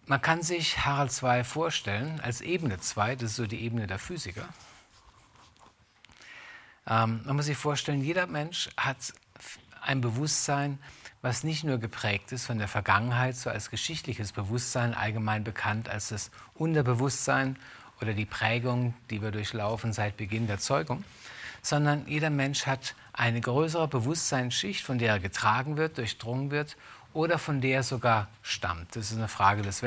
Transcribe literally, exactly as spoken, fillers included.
Man kann sich Harald zwei vorstellen als Ebene zwei, das ist so die Ebene der Physiker. Ähm, man muss sich vorstellen, jeder Mensch hat ein Bewusstsein, was nicht nur geprägt ist von der Vergangenheit, so als geschichtliches Bewusstsein, allgemein bekannt als das Unterbewusstsein oder die Prägung, die wir durchlaufen seit Beginn der Zeugung, sondern jeder Mensch hat eine größere Bewusstseinsschicht, von der er getragen wird, durchdrungen wird oder von der er sogar stammt. Das ist eine Frage des